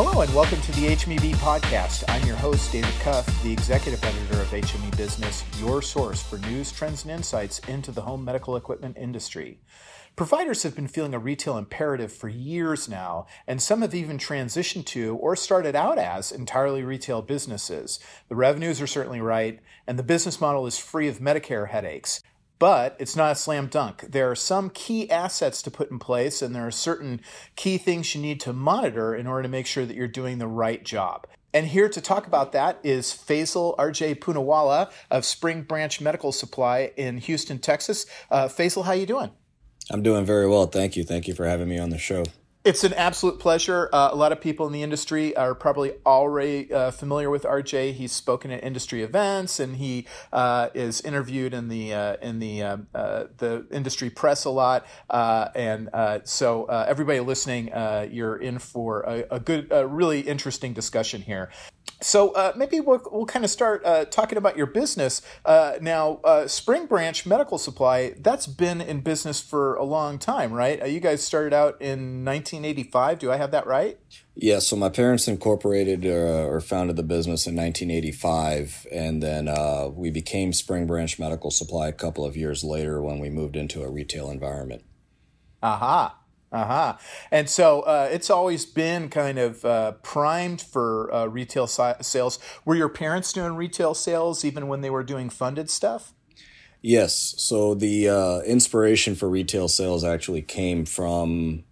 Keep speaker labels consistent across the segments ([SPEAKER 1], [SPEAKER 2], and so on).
[SPEAKER 1] Hello and welcome to the HMEB podcast. I'm your host, David Cuff, the executive editor of HME Business, your source for news, trends, and insights into the home medical equipment industry. Providers have been feeling a retail imperative for years now, and some have even transitioned to or started out as entirely retail businesses. The revenues are certainly right, and the business model is free of Medicare headaches. But it's not a slam dunk. There are some key assets to put in place, and there are certain key things you need to monitor in order to make sure that you're doing the right job. And here to talk about that is Faisal RJ Poonawala of Spring Branch Medical Supply in Houston, Texas. Faisal, how you doing?
[SPEAKER 2] I'm doing very well. Thank you. Thank you for having me on the show.
[SPEAKER 1] It's an absolute pleasure. A lot of people in the industry are probably already familiar with RJ. He's spoken at industry events, and he is interviewed in the industry press a lot. So everybody listening, you're in for a good, really interesting discussion here. So maybe we'll kind of start talking about your business. Now, Spring Branch Medical Supply, that's been in business for a long time, right? You guys started out in 1985. Do I have that right?
[SPEAKER 2] Yeah, so my parents incorporated or founded the business in 1985, and then we became Spring Branch Medical Supply a couple of years later when we moved into a retail environment.
[SPEAKER 1] Aha. And so it's always been kind of primed for retail sales. Were your parents doing retail sales even when they were doing funded stuff?
[SPEAKER 2] Yes. So the inspiration for retail sales actually came from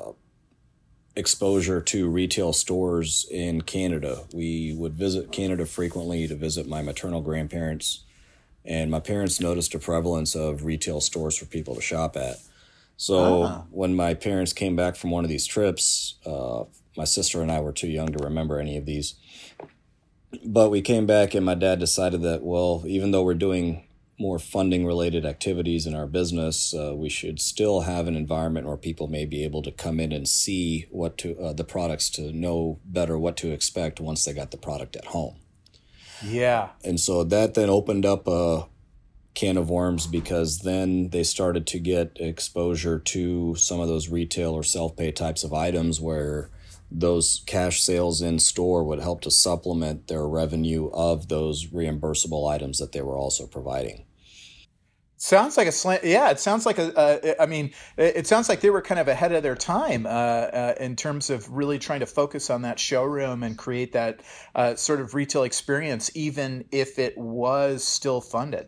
[SPEAKER 2] exposure to retail stores in Canada. We would visit Canada frequently to visit my maternal grandparents, and my parents noticed a prevalence of retail stores for people to shop at. So when my parents came back from one of these trips, my sister and I were too young to remember any of these. But we came back and my dad decided that, well, even though we're doing more funding-related activities in our business, we should still have an environment where people may be able to come in and see the products to know better what to expect once they got the product at home.
[SPEAKER 1] Yeah.
[SPEAKER 2] And so that then opened up a can of worms, because then they started to get exposure to some of those retail or self-pay types of items where those cash sales in store would help to supplement their revenue of those reimbursable items that they were also providing.
[SPEAKER 1] Sounds like it sounds like it sounds like they were kind of ahead of their time in terms of really trying to focus on that showroom and create that sort of retail experience, even if it was still funded.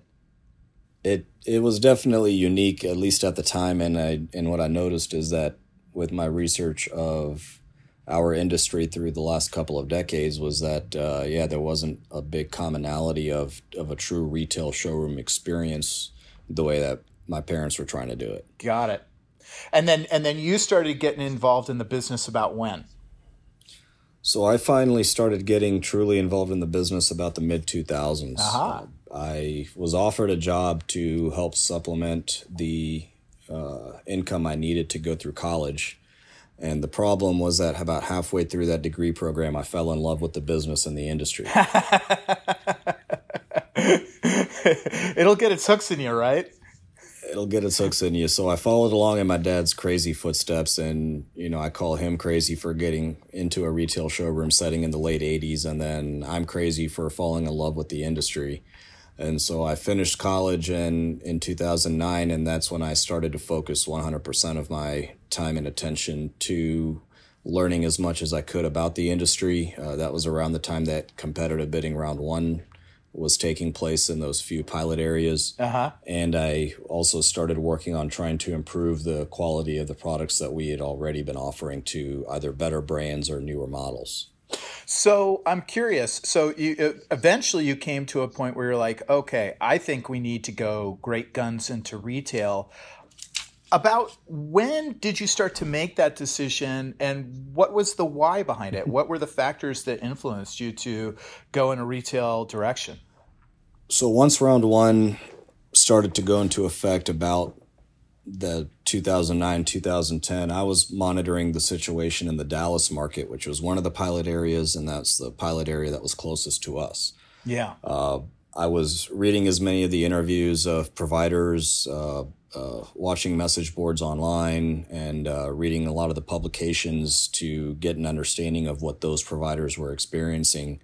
[SPEAKER 2] It was definitely unique, at least at the time, and what I noticed is that with my research of our industry through the last couple of decades was that there wasn't a big commonality of a true retail showroom experience the way that my parents were trying to do it.
[SPEAKER 1] Got it. And then you started getting involved in the business about when?
[SPEAKER 2] So I finally started getting truly involved in the business about the mid-2000s.
[SPEAKER 1] Aha.
[SPEAKER 2] I was offered a job to help supplement the income I needed to go through college. And the problem was that about halfway through that degree program, I fell in love with the business and the industry.
[SPEAKER 1] It'll get its hooks in you, right?
[SPEAKER 2] It'll get its hooks in you. So I followed along in my dad's crazy footsteps, and I call him crazy for getting into a retail showroom setting in the late 80s, and then I'm crazy for falling in love with the industry. And so I finished college in 2009, and that's when I started to focus 100% of my time and attention to learning as much as I could about the industry. That was around the time that competitive bidding round one was taking place in those few pilot areas.
[SPEAKER 1] Uh-huh.
[SPEAKER 2] And I also started working on trying to improve the quality of the products that we had already been offering to either better brands or newer models.
[SPEAKER 1] So I'm curious. So you eventually you came to a point where you're like, okay, I think we need to go great guns into retail. About when did you start to make that decision, and what was the why behind it? What were the factors that influenced you to go in a retail direction?
[SPEAKER 2] So once round one started to go into effect about the 2009, 2010, I was monitoring the situation in the Dallas market, which was one of the pilot areas, and that's the pilot area that was closest to us.
[SPEAKER 1] Yeah.
[SPEAKER 2] I was reading as many of the interviews of providers, watching message boards online and reading a lot of the publications to get an understanding of what those providers were experiencing.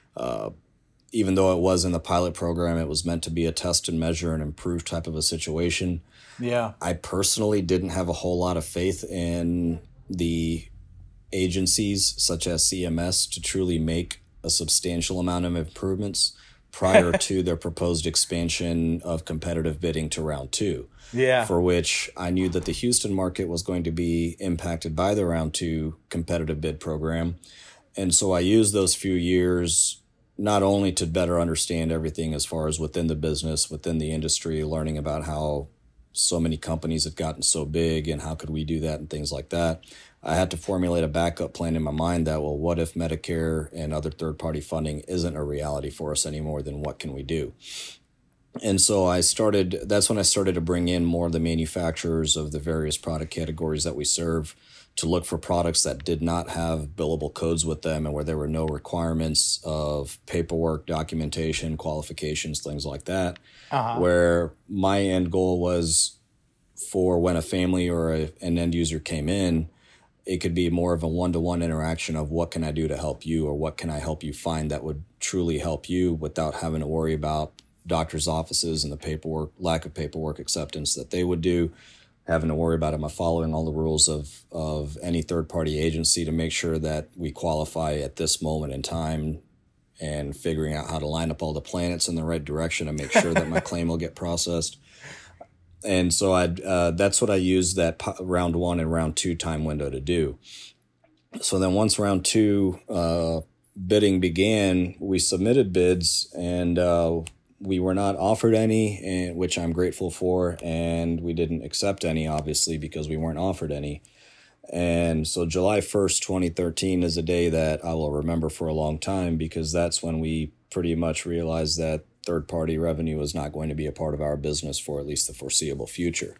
[SPEAKER 2] Even though it was in the pilot program, it was meant to be a test and measure and improve type of a situation.
[SPEAKER 1] Yeah.
[SPEAKER 2] I personally didn't have a whole lot of faith in the agencies such as CMS to truly make a substantial amount of improvements prior to their proposed expansion of competitive bidding to round 2.
[SPEAKER 1] Yeah.
[SPEAKER 2] For which I knew that the Houston market was going to be impacted by the round 2 competitive bid program. And so I used those few years not only to better understand everything as far as within the business, within the industry, learning about how so many companies have gotten so big and how could we do that and things like that. I had to formulate a backup plan in my mind that, well, what if Medicare and other third-party funding isn't a reality for us anymore? Then what can we do? And so that's when I started to bring in more of the manufacturers of the various product categories that we serve to look for products that did not have billable codes with them and where there were no requirements of paperwork, documentation, qualifications, things like that. Where my end goal was for when a family or an end user came in, it could be more of a one-to-one interaction of what can I do to help you or what can I help you find that would truly help you without having to worry about doctor's offices and the paperwork, lack of paperwork acceptance that they would do, having to worry about am I following all the rules of any third-party agency to make sure that we qualify at this moment in time and figuring out how to line up all the planets in the right direction and make sure that my claim will get processed. And so that's what I used that round 1 and round 2 time window to do. So then once round 2 bidding began, we submitted bids and we were not offered any, which I'm grateful for, and we didn't accept any, obviously, because we weren't offered any. And so July 1st, 2013 is a day that I will remember for a long time because that's when we pretty much realized that third-party revenue is not going to be a part of our business for at least the foreseeable future.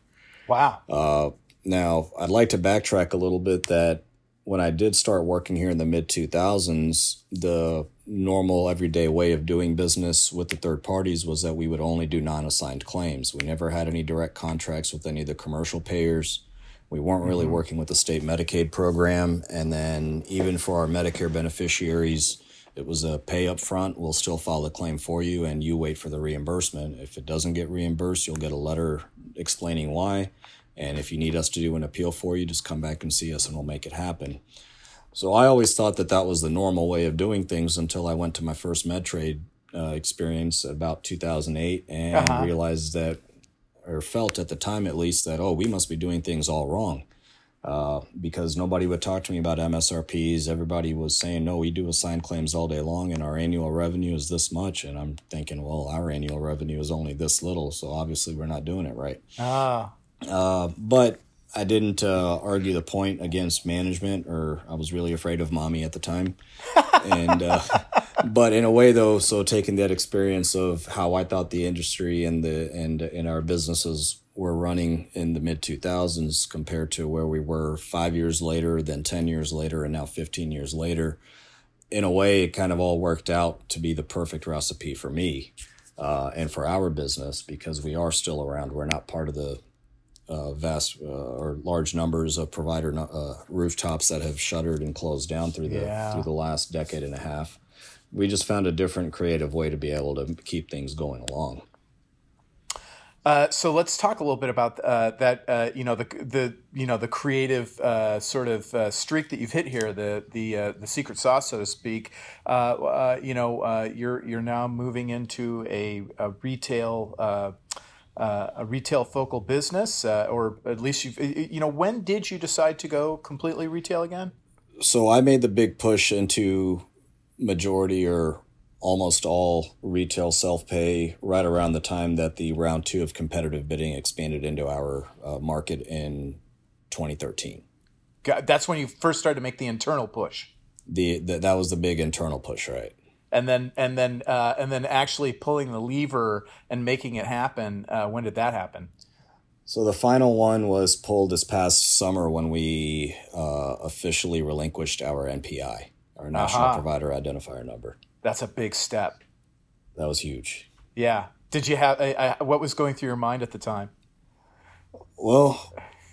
[SPEAKER 1] Wow.
[SPEAKER 2] Now, I'd like to backtrack a little bit that when I did start working here in the mid-2000s, the normal everyday way of doing business with the third parties was that we would only do non-assigned claims. We never had any direct contracts with any of the commercial payers. We weren't really working with the state Medicaid program. And then even for our Medicare beneficiaries, it was a pay up front. We'll still file the claim for you and you wait for the reimbursement. If it doesn't get reimbursed, you'll get a letter explaining why. And if you need us to do an appeal for you, just come back and see us and we'll make it happen. So I always thought that that was the normal way of doing things until I went to my first MedTrade experience about 2008 and realized that, or felt at the time at least, that, we must be doing things all wrong. Because nobody would talk to me about MSRPs. Everybody was saying, no, we do assigned claims all day long and our annual revenue is this much. And I'm thinking, well, our annual revenue is only this little, so obviously we're not doing it right. But I didn't argue the point against management, or I was really afraid of mommy at the time. And but in a way, though, so taking that experience of how I thought the industry and our businesses were running in the mid-2000s compared to where we were 5 years later, then 10 years later, and now 15 years later, in a way, it kind of all worked out to be the perfect recipe for me and for our business because we are still around. We're not part of the vast or large numbers of provider rooftops that have shuttered and closed down through the last decade and a half. We just found a different creative way to be able to keep things going along.
[SPEAKER 1] So let's talk a little bit about that. The creative sort of streak that you've hit here, the secret sauce, so to speak. You're now moving into a retail focal business, or at least when did you decide to go completely retail again?
[SPEAKER 2] So I made the big push into majority or almost all retail self-pay right around the time that the round 2 of competitive bidding expanded into our market in 2013.
[SPEAKER 1] That's when you first started to make the internal push.
[SPEAKER 2] That was the big internal push, right?
[SPEAKER 1] And then actually pulling the lever and making it happen. When did that happen?
[SPEAKER 2] So the final one was pulled this past summer when we officially relinquished our NPI, our National Provider Identifier Number.
[SPEAKER 1] That's a big step.
[SPEAKER 2] That was huge.
[SPEAKER 1] Yeah. Did you have what was going through your mind at the time?
[SPEAKER 2] Well,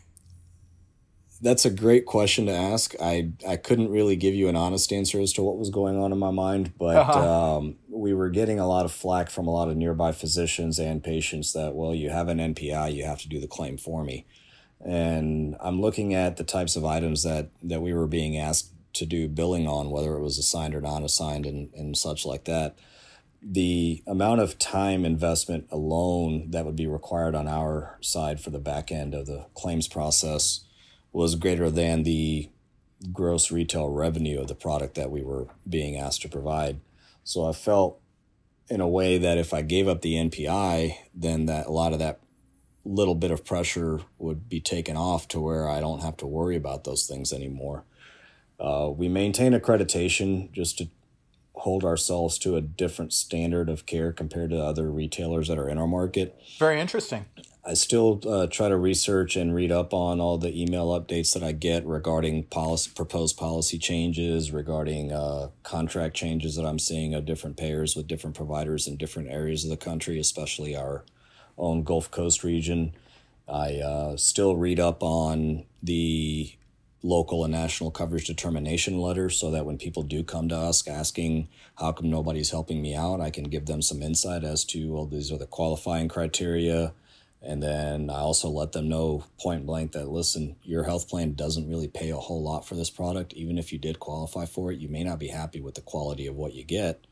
[SPEAKER 2] that's a great question to ask. I couldn't really give you an honest answer as to what was going on in my mind, but we were getting a lot of flack from a lot of nearby physicians and patients that, well, you have an NPI, you have to do the claim for me. And I'm looking at the types of items that we were being asked to do billing on, whether it was assigned or non-assigned and such like that. The amount of time investment alone that would be required on our side for the back end of the claims process was greater than the gross retail revenue of the product that we were being asked to provide. So I felt in a way that if I gave up the NPI, then that a lot of that little bit of pressure would be taken off to where I don't have to worry about those things anymore. We maintain accreditation just to hold ourselves to a different standard of care compared to other retailers that are in our market.
[SPEAKER 1] Very interesting.
[SPEAKER 2] I still try to research and read up on all the email updates that I get regarding proposed policy changes, regarding contract changes that I'm seeing of different payers with different providers in different areas of the country, especially our own Gulf Coast region. I still read up on the local and national coverage determination letters so that when people do come to us asking how come nobody's helping me out, I can give them some insight as to, well, these are the qualifying criteria. And then I also let them know point blank that, listen, your health plan doesn't really pay a whole lot for this product. Even if you did qualify for it, you may not be happy with the quality of what you get.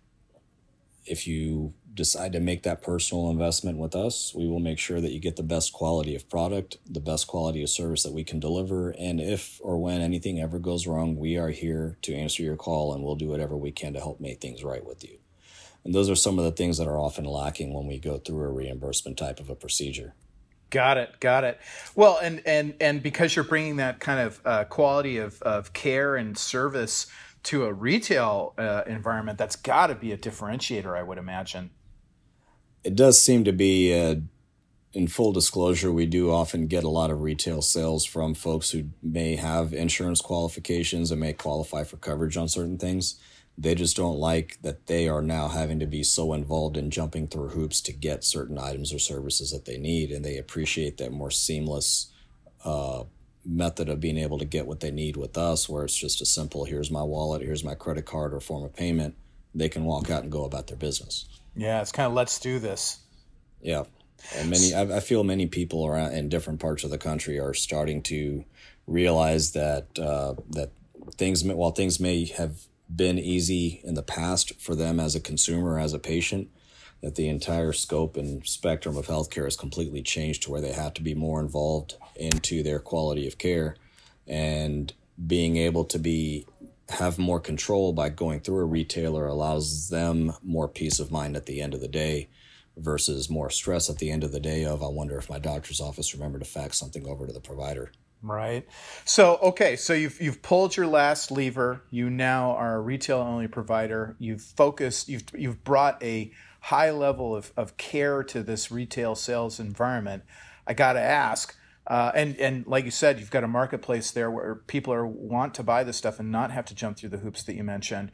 [SPEAKER 2] If you decide to make that personal investment with us, we will make sure that you get the best quality of product, the best quality of service that we can deliver. And if or when anything ever goes wrong, we are here to answer your call, and we'll do whatever we can to help make things right with you. And those are some of the things that are often lacking when we go through a reimbursement type of a procedure.
[SPEAKER 1] Got it. Well, and because you're bringing that kind of quality of care and service to a retail environment, that's got to be a differentiator, I would imagine.
[SPEAKER 2] It does seem to be. In full disclosure, we do often get a lot of retail sales from folks who may have insurance qualifications and may qualify for coverage on certain things. They just don't like that they are now having to be so involved in jumping through hoops to get certain items or services that they need, and they appreciate that more seamless method of being able to get what they need with us, where it's just a simple, here's my wallet, here's my credit card or form of payment. They can walk out and go about their business.
[SPEAKER 1] Yeah, it's kind of let's do this.
[SPEAKER 2] Yeah. And I feel many people around in different parts of the country are starting to realize that while things may have been easy in the past for them as a consumer, as a patient, that the entire scope and spectrum of healthcare has completely changed to where they have to be more involved into their quality of care, and being able to have more control by going through a retailer allows them more peace of mind at the end of the day versus more stress at the end of the day of, I wonder if my doctor's office remembered to fax something over to the provider.
[SPEAKER 1] Right. So, okay. So you've pulled your last lever. You now are a retail only provider. You've focused, you've brought a high level of care to this retail sales environment. I got to ask, and like you said, you've got a marketplace there where people want to buy this stuff and not have to jump through the hoops that you mentioned.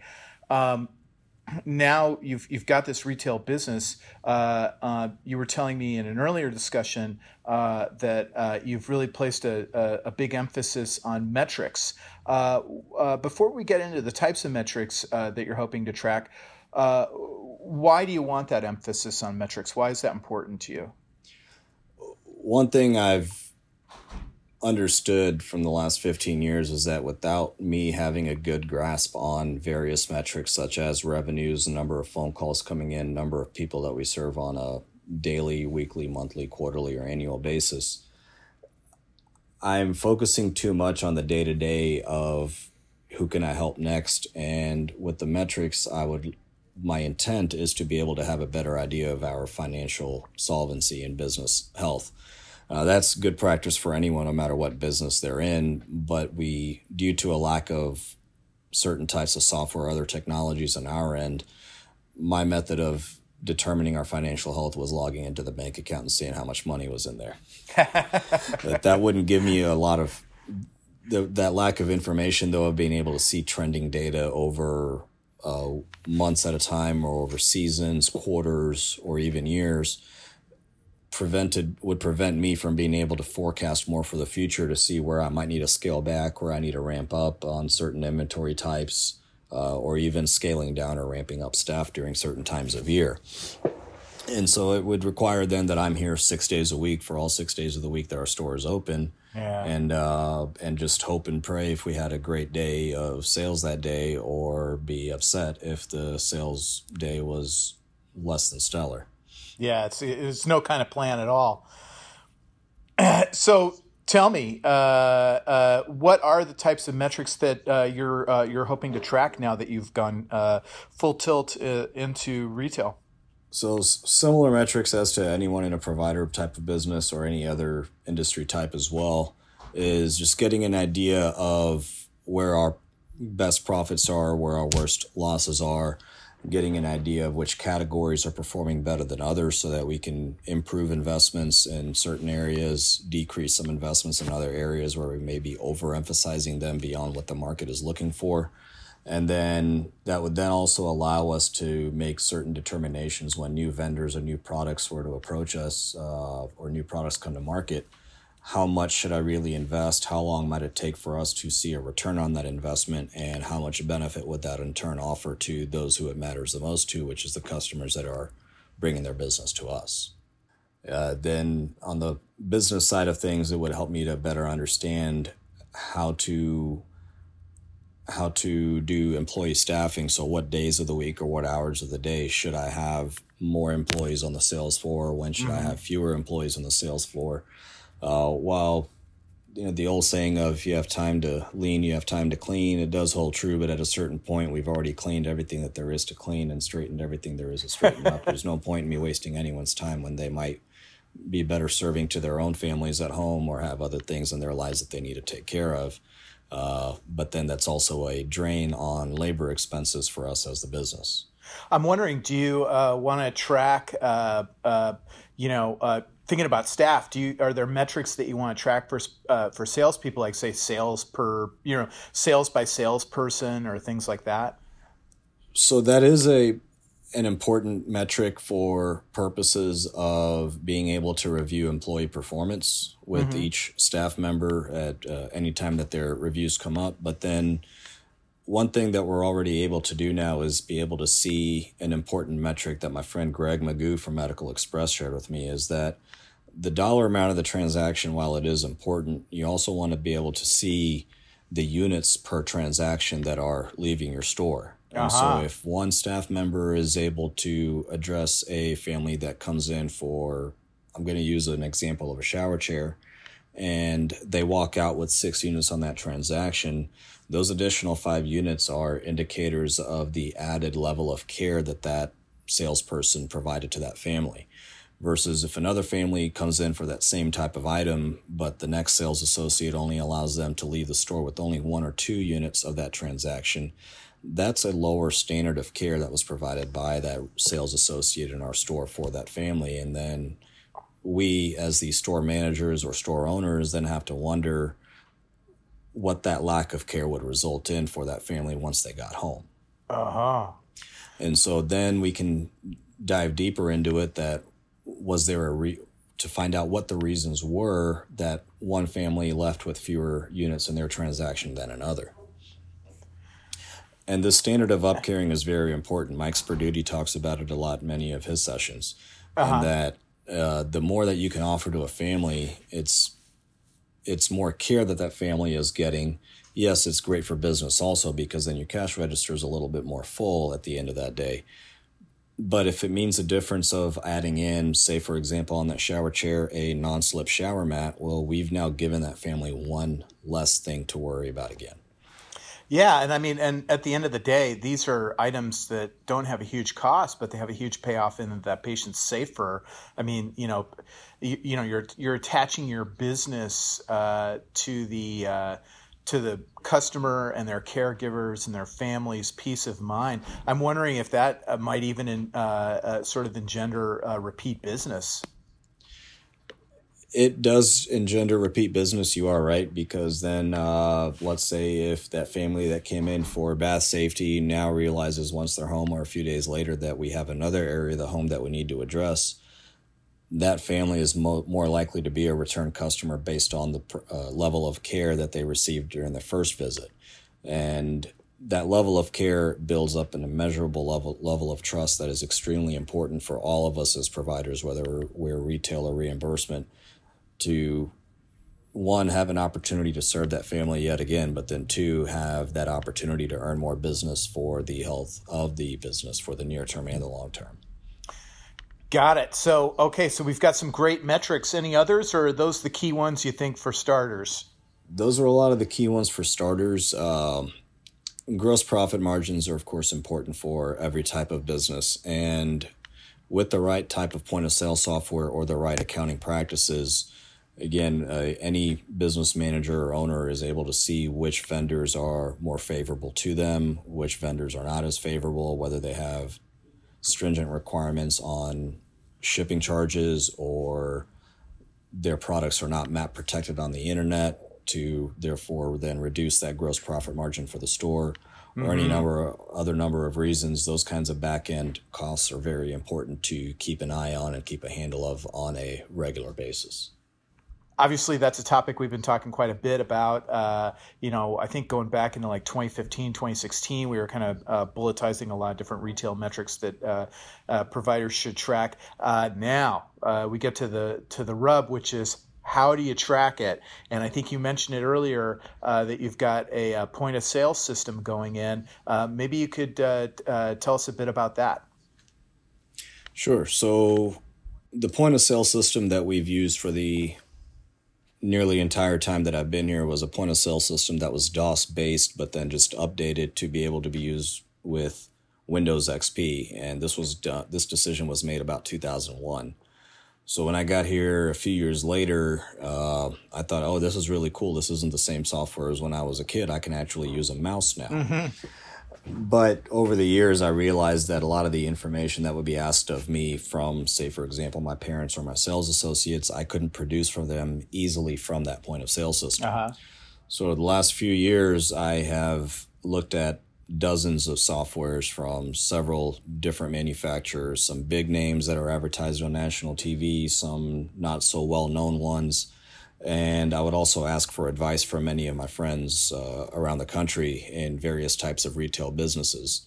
[SPEAKER 1] Now you've got this retail business. You were telling me in an earlier discussion that you've really placed a big emphasis on metrics. Before we get into the types of metrics that you're hoping to track, why do you want that emphasis on metrics? Why is that important to you?
[SPEAKER 2] One thing I've understood from the last 15 years is that without me having a good grasp on various metrics such as revenues, number of phone calls coming in, number of people that we serve on a daily, weekly, monthly, quarterly, or annual basis, I'm focusing too much on the day-to-day of who can I help next. And with the metrics, my intent is to be able to have a better idea of our financial solvency and business health. That's good practice for anyone, no matter what business they're in. But due to a lack of certain types of software or other technologies on our end, my method of determining our financial health was logging into the bank account and seeing how much money was in there. That wouldn't give me a lot of that lack of information, though, of being able to see trending data over months at a time or over seasons, quarters, or even years. would prevent me from being able to forecast more for the future to see where I might need to scale back, where I need to ramp up on certain inventory types, or even scaling down or ramping up staff during certain times of year. And so it would require then that I'm here 6 days a week for all 6 days of the week that our store is open. Yeah. And just hope and pray if we had a great day of sales that day, or be upset if the sales day was less than stellar.
[SPEAKER 1] Yeah, it's no kind of plan at all. So tell me, what are the types of metrics that you're hoping to track now that you've gone full tilt into retail?
[SPEAKER 2] So similar metrics as to anyone in a provider type of business or any other industry type as well, is just getting an idea of where our best profits are, where our worst losses are, getting an idea of which categories are performing better than others so that we can improve investments in certain areas, decrease some investments in other areas where we may be overemphasizing them beyond what the market is looking for. And then that would then also allow us to make certain determinations when new vendors or new products were to approach us, or new products come to market. How much should I really invest? How long might it take for us to see a return on that investment? And how much benefit would that in turn offer to those who it matters the most to, which is the customers that are bringing their business to us? Then on the business side of things, it would help me to better understand how to do employee staffing. So what days of the week or what hours of the day should I have more employees on the sales floor? When should I have fewer employees on the sales floor? While the old saying of if you have time to lean, you have time to clean, it does hold true. But at a certain point, we've already cleaned everything that there is to clean and straightened everything there is to straighten up. There's no point in me wasting anyone's time when they might be better serving to their own families at home or have other things in their lives that they need to take care of. But then that's also a drain on labor expenses for us as the business.
[SPEAKER 1] I'm wondering, do you want to track, thinking about staff, are there metrics that you want to track for salespeople, like say sales by salesperson or things like that?
[SPEAKER 2] So that is an important metric for purposes of being able to review employee performance with each staff member at any time that their reviews come up. But then one thing that we're already able to do now is be able to see an important metric that my friend Greg Magoo from Medical Express shared with me, is that the dollar amount of the transaction, while it is important, you also want to be able to see the units per transaction that are leaving your store. And so if one staff member is able to address a family that comes in for, I'm going to use an example of a shower chair, and they walk out with 6 units on that transaction, those additional 5 units are indicators of the added level of care that salesperson provided to that family. Versus if another family comes in for that same type of item, but the next sales associate only allows them to leave the store with only 1 or 2 units of that transaction, that's a lower standard of care that was provided by that sales associate in our store for that family. And then we, as the store managers or store owners, then have to wonder what that lack of care would result in for that family once they got home. And so then we can dive deeper into it, that was there to find out what the reasons were that one family left with fewer units in their transaction than another. And the standard of up-caring is very important. Mike Sperduti talks about it a lot in many of his sessions. And that the more that you can offer to a family, it's more care that family is getting. Yes, it's great for business also, because then your cash register is a little bit more full at the end of that day. But if it means the difference of adding in, say, for example, on that shower chair, a non-slip shower mat, well, we've now given that family one less thing to worry about again.
[SPEAKER 1] Yeah, and at the end of the day, these are items that don't have a huge cost, but they have a huge payoff in that patient's safer. I mean, you're attaching your business to the customer and their caregivers and their family's peace of mind. I'm wondering if that might even sort of engender repeat business.
[SPEAKER 2] It does engender repeat business, you are right, because then let's say if that family that came in for bath safety now realizes once they're home or a few days later that we have another area of the home that we need to address, that family is more likely to be a return customer based on the level of care that they received during the first visit. And that level of care builds up an immeasurable level of trust that is extremely important for all of us as providers, whether we're retail or reimbursement, to one, have an opportunity to serve that family yet again, but then two, have that opportunity to earn more business for the health of the business for the near term and the long term.
[SPEAKER 1] Got it. So, okay, so we've got some great metrics. Any others, or are those the key ones you think for starters?
[SPEAKER 2] Those are a lot of the key ones for starters. Gross profit margins are, of course, important for every type of business. And with the right type of point of sale software or the right accounting practices, again, any business manager or owner is able to see which vendors are more favorable to them, which vendors are not as favorable, whether they have stringent requirements on shipping charges or their products are not map protected on the internet, to therefore then reduce that gross profit margin for the store, or any other number of reasons. Those kinds of back end costs are very important to keep an eye on and keep a handle of on a regular basis.
[SPEAKER 1] Obviously, that's a topic we've been talking quite a bit about. I think going back into like 2015, 2016, we were kind of bulletizing a lot of different retail metrics that providers should track. Now we get to the rub, which is, how do you track it? And I think you mentioned it earlier that you've got a point of sale system going in. Maybe you could tell us a bit about that.
[SPEAKER 2] Sure. So the point of sale system that we've used for the nearly entire time that I've been here was a point of sale system that was DOS based, but then just updated to be able to be used with Windows XP. And this decision was made about 2001. So when I got here a few years later, I thought, oh, this is really cool. This isn't the same software as when I was a kid. I can actually use a mouse now. Mm-hmm. But over the years, I realized that a lot of the information that would be asked of me from, say, for example, my parents or my sales associates, I couldn't produce from them easily from that point of sale system. Uh-huh. So the last few years, I have looked at dozens of softwares from several different manufacturers, some big names that are advertised on national TV, some not so well-known ones. And I would also ask for advice from many of my friends around the country in various types of retail businesses.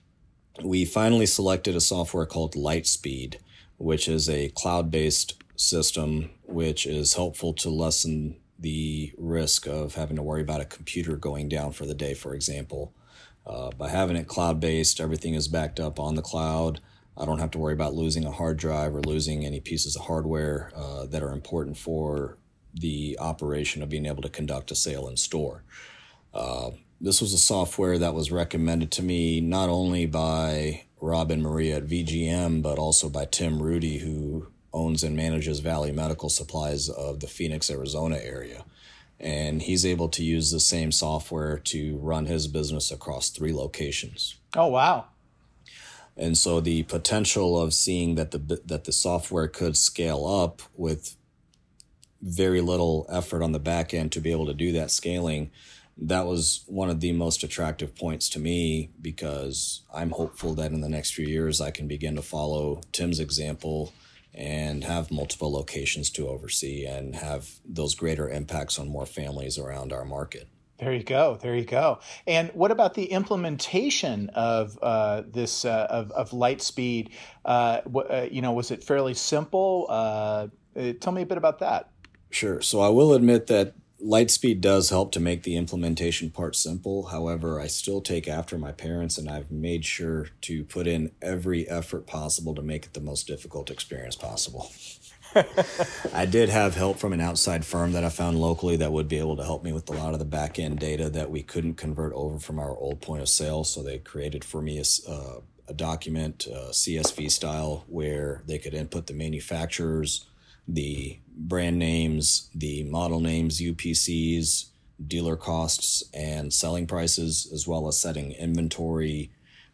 [SPEAKER 2] We finally selected a software called Lightspeed, which is a cloud-based system which is helpful to lessen the risk of having to worry about a computer going down for the day, for example. By having it cloud-based, everything is backed up on the cloud. I don't have to worry about losing a hard drive or losing any pieces of hardware that are important for the operation of being able to conduct a sale in store. This was a software that was recommended to me not only by Rob and Maria at VGM, but also by Tim Rudy, who owns and manages Valley Medical Supplies of the Phoenix, Arizona area. And he's able to use the same software to run his business across 3 locations.
[SPEAKER 1] Oh, wow.
[SPEAKER 2] And so the potential of seeing that the software could scale up with very little effort on the back end to be able to do that scaling, that was one of the most attractive points to me, because I'm hopeful that in the next few years I can begin to follow Tim's example and have multiple locations to oversee and have those greater impacts on more families around our market.
[SPEAKER 1] There you go. There you go. And what about the implementation of this of Lightspeed? Was it fairly simple? Tell me a bit about that.
[SPEAKER 2] Sure. So I will admit that Lightspeed does help to make the implementation part simple. However, I still take after my parents, and I've made sure to put in every effort possible to make it the most difficult experience possible. I did have help from an outside firm that I found locally that would be able to help me with a lot of the back end data that we couldn't convert over from our old point of sale. So they created for me a document, CSV style, where they could input the manufacturers, the brand names, the model names, UPCs, dealer costs, and selling prices, as well as setting inventory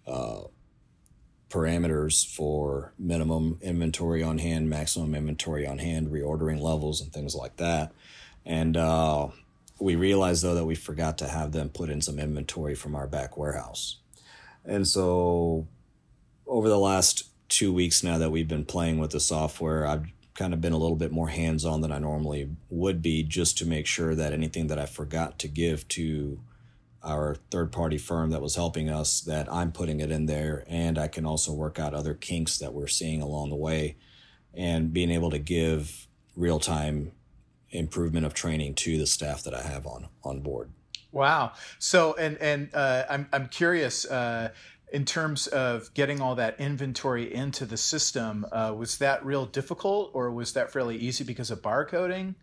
[SPEAKER 2] parameters for minimum inventory on hand, maximum inventory on hand, reordering levels, and things like that. And we realized, though, that we forgot to have them put in some inventory from our back warehouse. And so over the last 2 weeks now that we've been playing with the software, I've kind of been a little bit more hands-on than I normally would be, just to make sure that anything that I forgot to give to our third-party firm that was helping us, that I'm putting it in there, and I can also work out other kinks that we're seeing along the way, and being able to give real-time improvement of training to the staff that I have on board.
[SPEAKER 1] Wow. So, I'm curious, in terms of getting all that inventory into the system, was that real difficult, or was that fairly easy because of barcoding?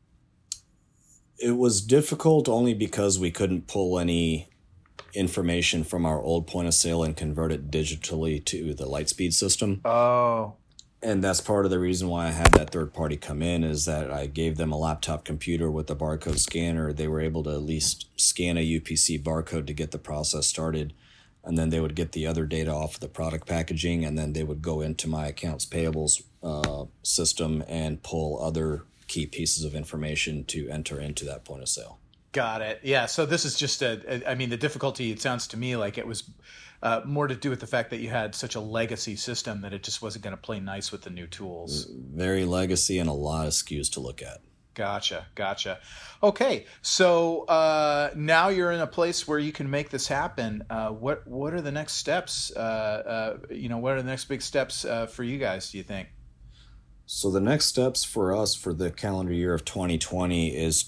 [SPEAKER 2] It was difficult only because we couldn't pull any information from our old point of sale and convert it digitally to the Lightspeed system.
[SPEAKER 1] Oh.
[SPEAKER 2] And that's part of the reason why I had that third party come in, is that I gave them a laptop computer with a barcode scanner. They were able to at least scan a UPC barcode to get the process started. And then they would get the other data off of the product packaging, and then they would go into my accounts payables system and pull other key pieces of information to enter into that point of sale.
[SPEAKER 1] Got it. Yeah. So this is just the difficulty, it sounds to me like it was more to do with the fact that you had such a legacy system that it just wasn't going to play nice with the new tools.
[SPEAKER 2] Very legacy and a lot of SKUs to look at. Gotcha.
[SPEAKER 1] Okay, so now you're in a place where you can make this happen. What are the next steps? What are the next big steps for you guys, do you think?
[SPEAKER 2] So the next steps for us for the calendar year of 2020 is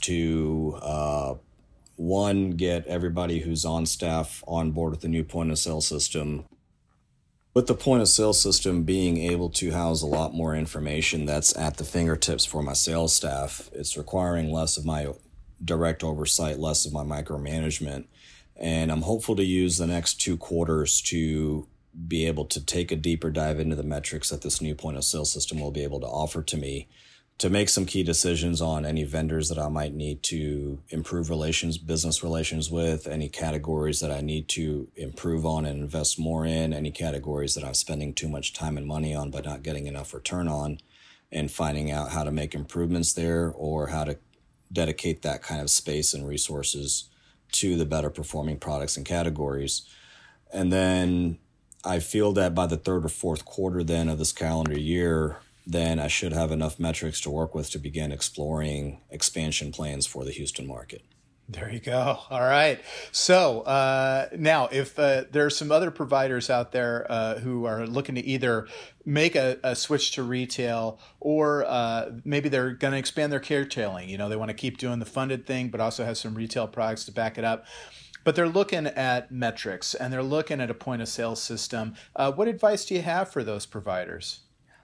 [SPEAKER 2] to, one, get everybody who's on staff on board with the new point of sale system. With the point of sale system being able to house a lot more information that's at the fingertips for my sales staff, it's requiring less of my direct oversight, less of my micromanagement. And I'm hopeful to use the next 2 quarters to be able to take a deeper dive into the metrics that this new point of sale system will be able to offer to me, to make some key decisions on any vendors that I might need to improve business relations with, any categories that I need to improve on and invest more in, any categories that I'm spending too much time and money on but not getting enough return on, and finding out how to make improvements there or how to dedicate that kind of space and resources to the better performing products and categories. And then I feel that by the 3rd or 4th quarter then of this calendar year, then I should have enough metrics to work with to begin exploring expansion plans for the Houston market.
[SPEAKER 1] There you go. All right. So now, if there are some other providers out there who are looking to either make a switch to retail, or maybe they're going to expand their caretailing, they want to keep doing the funded thing, but also have some retail products to back it up, but they're looking at metrics and they're looking at a point of sale system. What advice do you have for those providers?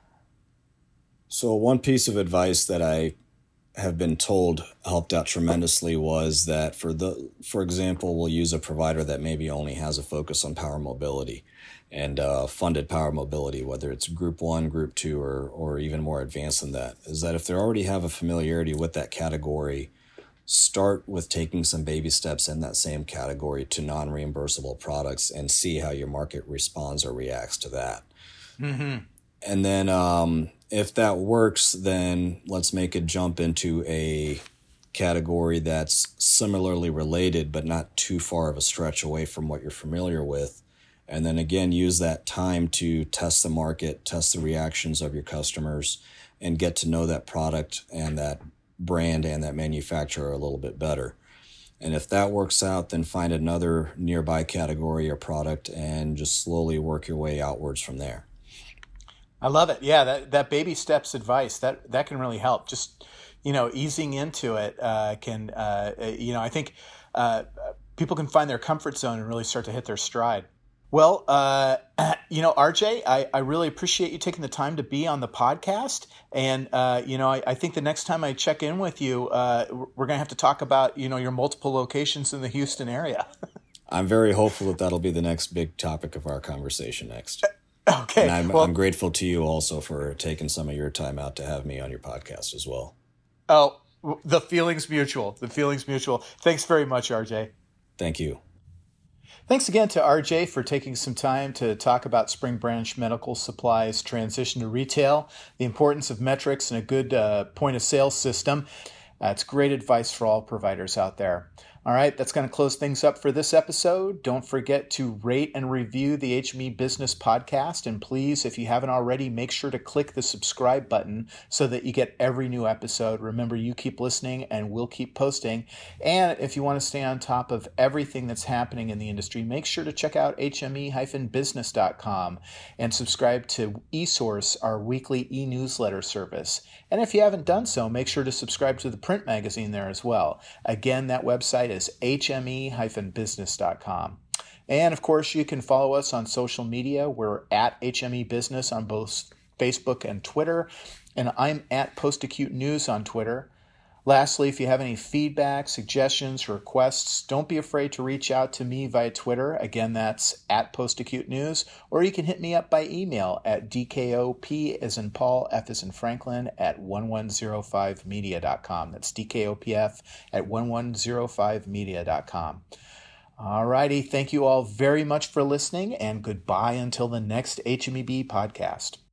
[SPEAKER 2] So one piece of advice that I have been told helped out tremendously was that for example, we'll use a provider that maybe only has a focus on power mobility and funded power mobility, whether it's group 1, group 2, or even more advanced than that, is that if they already have a familiarity with that category, start with taking some baby steps in that same category to non-reimbursable products and see how your market responds or reacts to that. Mm-hmm. And then if that works, then let's make a jump into a category that's similarly related but not too far of a stretch away from what you're familiar with. And then again, use that time to test the market, test the reactions of your customers, and get to know that product and that brand and that manufacturer a little bit better. And if that works out, then find another nearby category or product and just slowly work your way outwards from there.
[SPEAKER 1] I love it. Yeah, that baby steps advice, that can really help. Just, easing into it can, I think people can find their comfort zone and really start to hit their stride. Well, RJ, I really appreciate you taking the time to be on the podcast. And, I think the next time I check in with you, we're going to have to talk about, your multiple locations in the Houston area.
[SPEAKER 2] I'm very hopeful that'll be the next big topic of our conversation next.
[SPEAKER 1] Okay.
[SPEAKER 2] And I'm grateful to you also for taking some of your time out to have me on your podcast as well.
[SPEAKER 1] Oh, the feeling's mutual. Thanks very much, RJ.
[SPEAKER 2] Thank you.
[SPEAKER 1] Thanks again to RJ for taking some time to talk about Spring Branch Medical Supply's transition to retail, the importance of metrics and a good point of sale system. It's great advice for all providers out there. All right, that's going to close things up for this episode. Don't forget to rate and review the HME Business Podcast. And please, if you haven't already, make sure to click the subscribe button so that you get every new episode. Remember, you keep listening and we'll keep posting. And if you want to stay on top of everything that's happening in the industry, make sure to check out hme-business.com and subscribe to eSource, our weekly e-newsletter service. And if you haven't done so, make sure to subscribe to the print magazine there as well. Again, that website is hme-business.com. And of course, you can follow us on social media. We're at HME Business on both Facebook and Twitter. And I'm at Post-Acute News on Twitter. Lastly, if you have any feedback, suggestions, requests, don't be afraid to reach out to me via Twitter. Again, that's at Post-Acute News. Or you can hit me up by email at DKOP as in Paul, F as in Franklin, at 1105media.com. That's DKOPF at 1105media.com. All righty. Thank you all very much for listening, and goodbye until the next HMEB podcast.